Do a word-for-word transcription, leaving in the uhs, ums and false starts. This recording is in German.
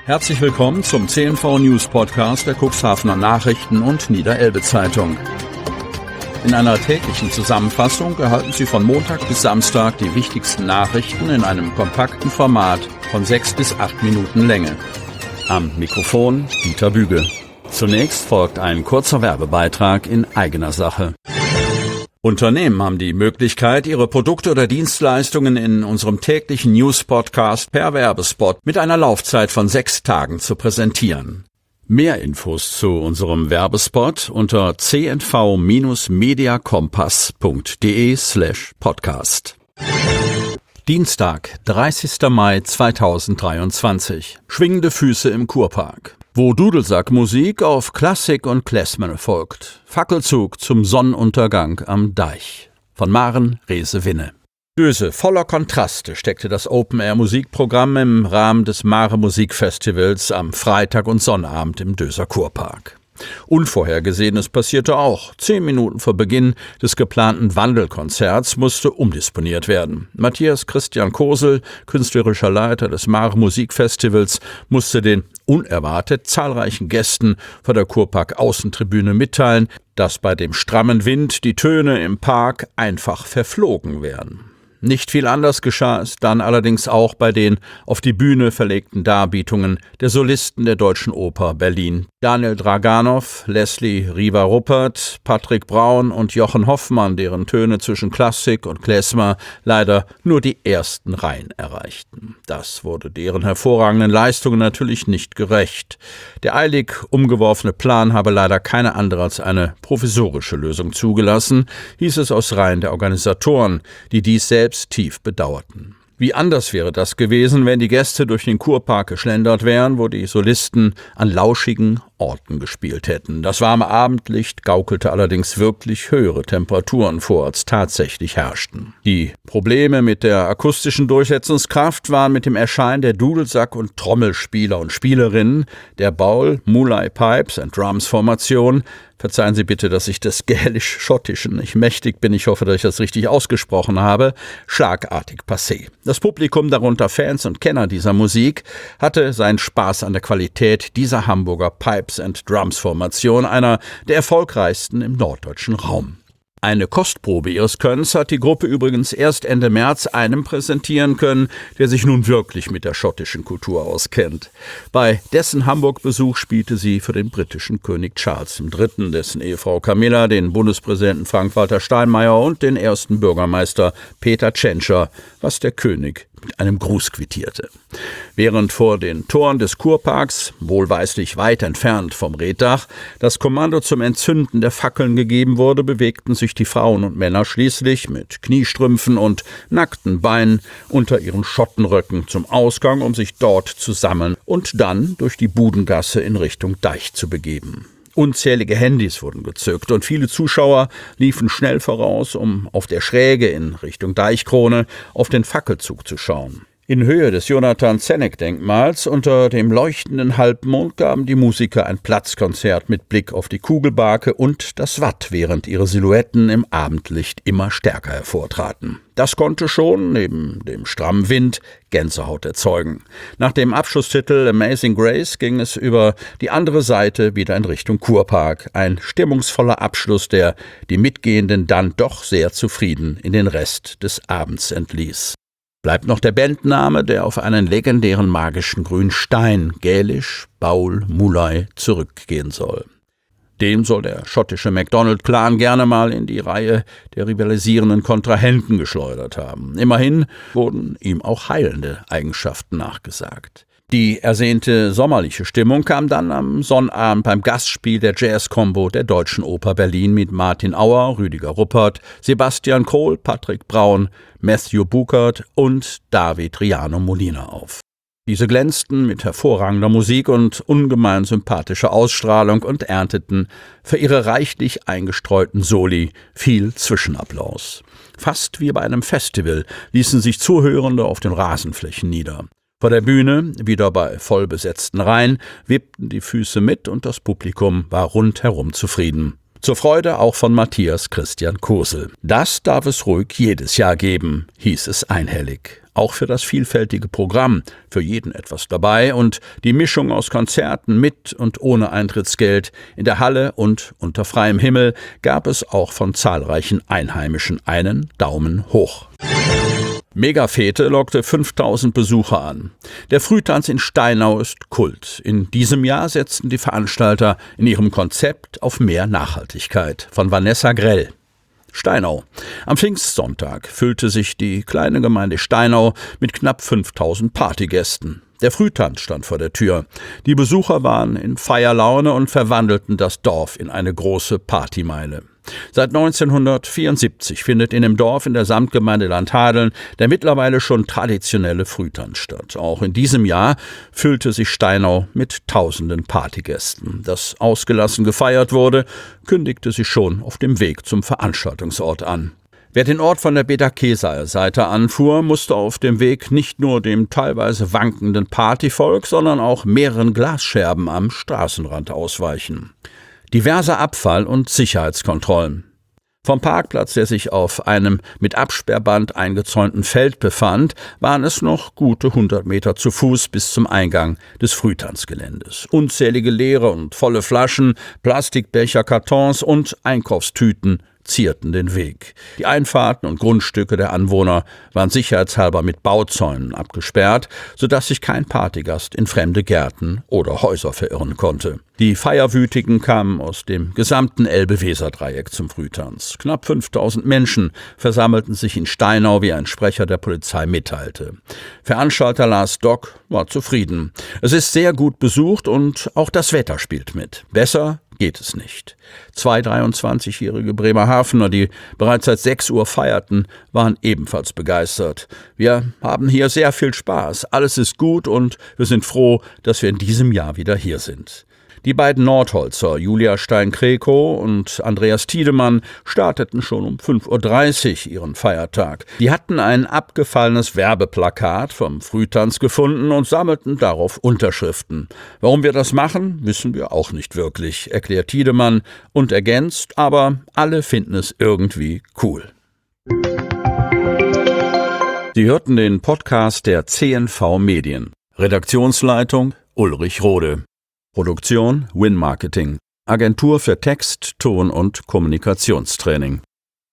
Herzlich willkommen zum C N V News Podcast der Cuxhavener Nachrichten und Niederelbe Zeitung. In einer täglichen Zusammenfassung erhalten Sie von Montag bis Samstag die wichtigsten Nachrichten in einem kompakten Format von sechs bis acht Minuten Länge. Am Mikrofon Dieter Büge. Zunächst folgt ein kurzer Werbebeitrag in eigener Sache. Unternehmen haben die Möglichkeit, ihre Produkte oder Dienstleistungen in unserem täglichen News-Podcast per Werbespot mit einer Laufzeit von sechs Tagen zu präsentieren. Mehr Infos zu unserem Werbespot unter c n v mediakompass punkt de slash podcast. Dienstag, dreißigster Mai zweitausenddreiundzwanzig. Schwingende Füße im Kurpark. Wo Dudelsackmusik auf Klassik und Klezmer folgt. Fackelzug zum Sonnenuntergang am Deich. Von Maren Rehse-Winne. Döse voller Kontraste steckte das Open-Air-Musikprogramm im Rahmen des Mare Musikfestivals am Freitag und Sonnabend im Döser Kurpark. Unvorhergesehenes passierte auch. Zehn Minuten vor Beginn des geplanten Wandelkonzerts musste umdisponiert werden. Matthias Christian Kosel, künstlerischer Leiter des Mare Musikfestivals, musste den unerwartet zahlreichen Gästen vor der Kurpark-Außentribüne mitteilen, dass bei dem strammen Wind die Töne im Park einfach verflogen wären. Nicht viel anders geschah es dann allerdings auch bei den auf die Bühne verlegten Darbietungen der Solisten der Deutschen Oper Berlin. Daniel Draganow, Leslie Riva-Ruppert, Patrick Braun und Jochen Hoffmann, deren Töne zwischen Klassik und Klezmer leider nur die ersten Reihen erreichten. Das wurde deren hervorragenden Leistungen natürlich nicht gerecht. Der eilig umgeworfene Plan habe leider keine andere als eine provisorische Lösung zugelassen, hieß es aus Reihen der Organisatoren, die dies selbst tief bedauerten. Wie anders wäre das gewesen, wenn die Gäste durch den Kurpark geschlendert wären, wo die Solisten an lauschigen Orten gespielt hätten. Das warme Abendlicht gaukelte allerdings wirklich höhere Temperaturen vor, als tatsächlich herrschten. Die Probleme mit der akustischen Durchsetzungskraft waren mit dem Erscheinen der Dudelsack- und Trommelspieler und Spielerinnen der Baul Mulai Pipes and Drums Formation, verzeihen Sie bitte, dass ich des Gälisch-Schottischen nicht mächtig bin, ich hoffe, dass ich das richtig ausgesprochen habe, schlagartig passé. Das Publikum, darunter Fans und Kenner dieser Musik, hatte seinen Spaß an der Qualität dieser Hamburger Pipes and Drums Formation, einer der erfolgreichsten im norddeutschen Raum. Eine Kostprobe ihres Könnens hat die Gruppe übrigens erst Ende März einem präsentieren können, der sich nun wirklich mit der schottischen Kultur auskennt. Bei dessen Hamburg-Besuch spielte sie für den britischen König Charles der Dritte., dessen Ehefrau Camilla, den Bundespräsidenten Frank-Walter Steinmeier und den ersten Bürgermeister Peter Tschentscher, was der König mit einem Gruß quittierte. Während vor den Toren des Kurparks, wohlweislich weit entfernt vom Reetdach, das Kommando zum Entzünden der Fackeln gegeben wurde, bewegten sich die Frauen und Männer schließlich mit Kniestrümpfen und nackten Beinen unter ihren Schottenröcken zum Ausgang, um sich dort zu sammeln und dann durch die Budengasse in Richtung Deich zu begeben. Unzählige Handys wurden gezückt und viele Zuschauer liefen schnell voraus, um auf der Schräge in Richtung Deichkrone auf den Fackelzug zu schauen. In Höhe des Jonathan-Zenneck-Denkmals unter dem leuchtenden Halbmond gaben die Musiker ein Platzkonzert mit Blick auf die Kugelbarke und das Watt, während ihre Silhouetten im Abendlicht immer stärker hervortraten. Das konnte schon, neben dem strammen Wind, Gänsehaut erzeugen. Nach dem Abschlusstitel Amazing Grace ging es über die andere Seite wieder in Richtung Kurpark. Ein stimmungsvoller Abschluss, der die Mitgehenden dann doch sehr zufrieden in den Rest des Abends entließ. Bleibt noch der Bandname, der auf einen legendären magischen grünen Stein, gälisch Baul Mulai, zurückgehen soll. Den soll der schottische MacDonald-Clan gerne mal in die Reihe der rivalisierenden Kontrahenten geschleudert haben. Immerhin wurden ihm auch heilende Eigenschaften nachgesagt. Die ersehnte sommerliche Stimmung kam dann am Sonnabend beim Gastspiel der Jazz-Combo der Deutschen Oper Berlin mit Martin Auer, Rüdiger Ruppert, Sebastian Kohl, Patrick Braun, Matthew Buchert und David Riano Molina auf. Diese glänzten mit hervorragender Musik und ungemein sympathischer Ausstrahlung und ernteten für ihre reichlich eingestreuten Soli viel Zwischenapplaus. Fast wie bei einem Festival ließen sich Zuhörende auf den Rasenflächen nieder. Vor der Bühne, wieder bei vollbesetzten Reihen, wippten die Füße mit und das Publikum war rundherum zufrieden. Zur Freude auch von Matthias Christian Kosel. Das darf es ruhig jedes Jahr geben, hieß es einhellig. Auch für das vielfältige Programm, für jeden etwas dabei und die Mischung aus Konzerten mit und ohne Eintrittsgeld in der Halle und unter freiem Himmel gab es auch von zahlreichen Einheimischen einen Daumen hoch. Megafete lockte fünftausend Besucher an. Der Frühtanz in Steinau ist Kult. In diesem Jahr setzten die Veranstalter in ihrem Konzept auf mehr Nachhaltigkeit. Von Vanessa Grell. Steinau. Am Pfingstsonntag füllte sich die kleine Gemeinde Steinau mit knapp fünftausend Partygästen. Der Frühtanz stand vor der Tür. Die Besucher waren in Feierlaune und verwandelten das Dorf in eine große Partymeile. Seit neunzehnhundertvierundsiebzig findet in dem Dorf in der Samtgemeinde Landhadeln der mittlerweile schon traditionelle Frühtanz statt. Auch in diesem Jahr füllte sich Steinau mit tausenden Partygästen. Dass ausgelassen gefeiert wurde, kündigte sich schon auf dem Weg zum Veranstaltungsort an. Wer den Ort von der Beta-Kesaer Seite anfuhr, musste auf dem Weg nicht nur dem teilweise wankenden Partyvolk, sondern auch mehreren Glasscherben am Straßenrand ausweichen. Diverser Abfall- und Sicherheitskontrollen. Vom Parkplatz, der sich auf einem mit Absperrband eingezäunten Feld befand, waren es noch gute hundert Meter zu Fuß bis zum Eingang des Frühtanzgeländes. Unzählige leere und volle Flaschen, Plastikbecher, Kartons und Einkaufstüten zierten den Weg. Die Einfahrten und Grundstücke der Anwohner waren sicherheitshalber mit Bauzäunen abgesperrt, sodass sich kein Partygast in fremde Gärten oder Häuser verirren konnte. Die Feierwütigen kamen aus dem gesamten Elbe-Weser-Dreieck zum Frühtanz. Knapp fünftausend Menschen versammelten sich in Steinau, wie ein Sprecher der Polizei mitteilte. Veranstalter Lars Dock war zufrieden. Es ist sehr gut besucht und auch das Wetter spielt mit. Besser geht es nicht. Zwei dreiundzwanzigjährige Bremerhavener, die bereits seit sechs Uhr feierten, waren ebenfalls begeistert. Wir haben hier sehr viel Spaß, alles ist gut und wir sind froh, dass wir in diesem Jahr wieder hier sind. Die beiden Nordholzer, Julia Stein-Krekow und Andreas Tiedemann, starteten schon um fünf Uhr dreißig ihren Feiertag. Die hatten ein abgefallenes Werbeplakat vom Frühtanz gefunden und sammelten darauf Unterschriften. Warum wir das machen, wissen wir auch nicht wirklich, erklärt Tiedemann und ergänzt, aber alle finden es irgendwie cool. Sie hörten den Podcast der C N V Medien. Redaktionsleitung Ulrich Rode. Produktion Win Marketing, Agentur für Text, Ton und Kommunikationstraining.